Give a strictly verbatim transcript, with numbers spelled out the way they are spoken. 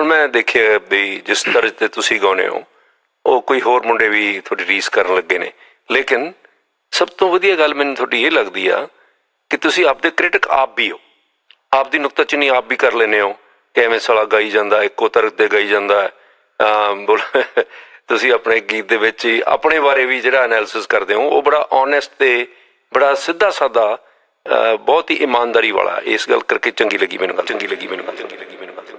ਹੁਣ ਮੈਂ ਦੇਖਿਆ ਵੀ ਜਿਸ ਤਰ੍ਹਾਂ ਤੇ ਤੁਸੀਂ ਗਾਉਂਦੇ ਹੋ ਉਹ ਕੋਈ ਹੋਰ ਮੁੰਡੇ ਵੀ ਤੁਹਾਡੀ ਰੀਸ ਕਰਨ ਲੱਗੇ ਨੇ, ਲੇਕਿਨ ਸਭ ਤੋਂ ਵਧੀਆ ਗੱਲ ਮੈਨੂੰ ਤੁਹਾਡੀ ਇਹ ਲੱਗਦੀ ਆ ਕਿ ਤੁਸੀਂ ਆਪਦੇ ਕ੍ਰਿਟਿਕ ਆਪ ਵੀ ਹੋ, ਆਪਦੀ ਨੁਕਤਾਚੀਨੀ ਆਪ ਵੀ ਕਰ ਲੈਂਦੇ ਹੋ ਕਿ ਐਵੇਂ ਸਾਲਾ ਗਾਈ ਜਾਂਦਾ, ਇੱਕੋ ਤਰ੍ਹਾਂ ਦੇ ਗਾਈ ਜਾਂਦਾ। ਬੋਲ ਤੁਸੀਂ ਆਪਣੇ ਗੀਤ ਦੇ ਵਿੱਚ ਹੀ ਆਪਣੇ ਬਾਰੇ ਵੀ ਜਿਹੜਾ ਐਨਾਲਿਸਿਸ ਕਰਦੇ ਹੋ ਉਹ ਬੜਾ ਓਨੈਸਟ ਅਤੇ ਬੜਾ ਸਿੱਧਾ ਸਾਦਾ, ਬਹੁਤ ਹੀ ਇਮਾਨਦਾਰੀ ਵਾਲਾ। ਇਸ ਗੱਲ ਕਰਕੇ ਚੰਗੀ ਲੱਗੀ ਮੈਨੂੰ ਗੱਲ, ਚੰਗੀ ਲੱਗੀ ਮੈਨੂੰ ਗੱਲ, ਚੰਗੀ ਲੱਗੀ ਮੈਨੂੰ ਗੱਲ।